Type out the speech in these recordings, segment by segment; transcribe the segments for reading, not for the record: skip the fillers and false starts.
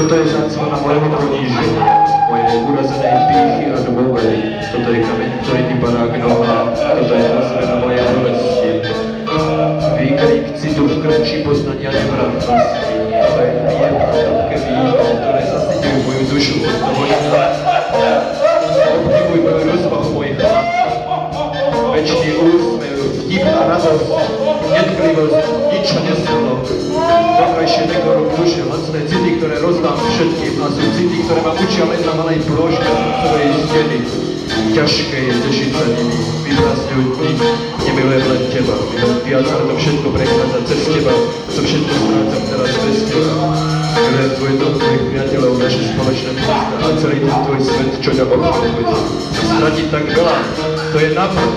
Toto je záclona mojho ponížení, moje urazené pýchy a dvovej. Toto je kameň, ktorý ti barák noha, toto je dozvena moje bolesti. Výkrik citu v krči poznania nevratnosti. To je hniev a trpké víno, ktoré zasyťujú moju dušu od toho dňa. Obdivuj moju rozvahu mojich chlap. Večný úsmev, vtip a radosť, netklivosť, nič a nesilo. Vonkajšie dekoru duše, lacné city, ktoré rozdám všetkým a sú city, ktoré ma učia len na malej ploške srdcovej steny. Ťažké je tešiť sa nimi, vyprázdňujú dni, nemilujem len teba. Viac to všetko prechádza cez teba, to všetko strácam teraz bez teba. Milujem tvoj dom, tvojich priateľov, naše spoločné miesta a celý ten tvoj svet, čo ťa obklopuje. Stratiť tak veľa, to je napad.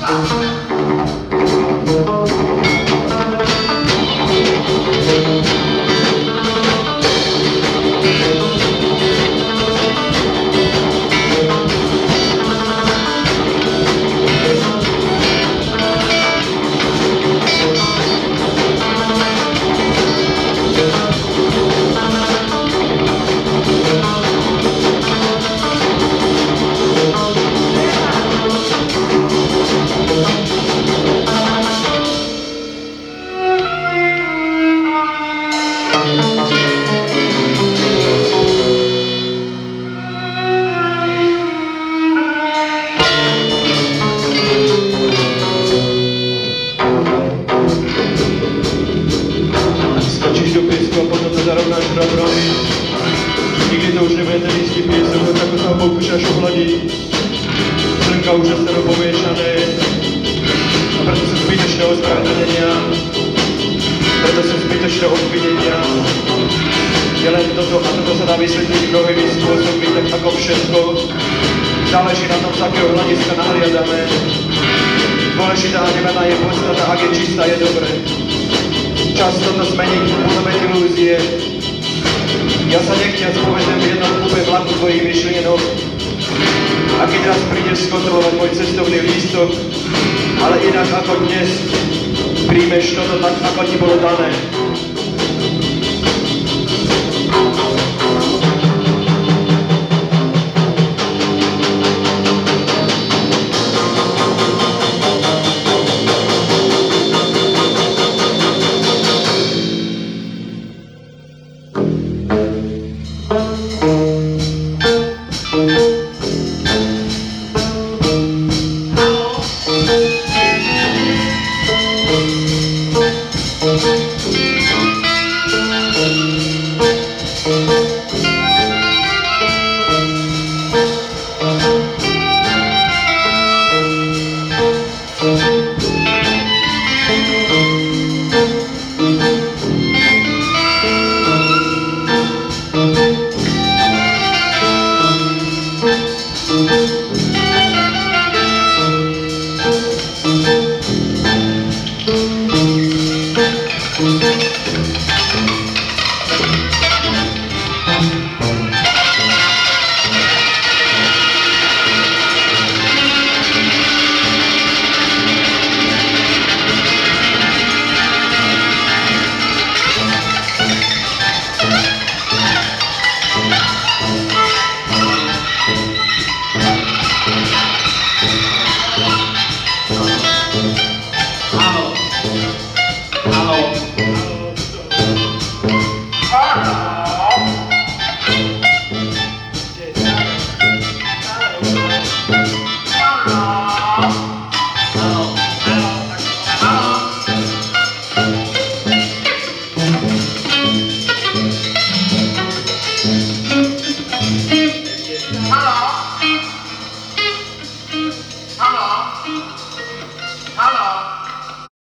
Zarovnáš bratrový. Nikdy to už nebude ten istý piesok, ako sa ho pokúšaš ohladiť. Slnka už je staro pomiešané a preto sú zbytočné ospravedlnenia, preto sú zbytočné obvinenia. Je len toto a toto sa dá vysvetliť mnohými spôsobmi, tak ako všetko. Záleží na tom, z akého hľadiska nahliadame. Dôležitá a nemená je podstata, ak je čistá, je dobré. Často to zmení podobe ilúzie. Ja sa nechťac povedem v jednom kúpe vlaku tvojich myšlienok. A keď raz prídeš skontrolovať môj cestovný lístok, ale inak ako dnes, príjmeš toto tak, ako ti bolo dané.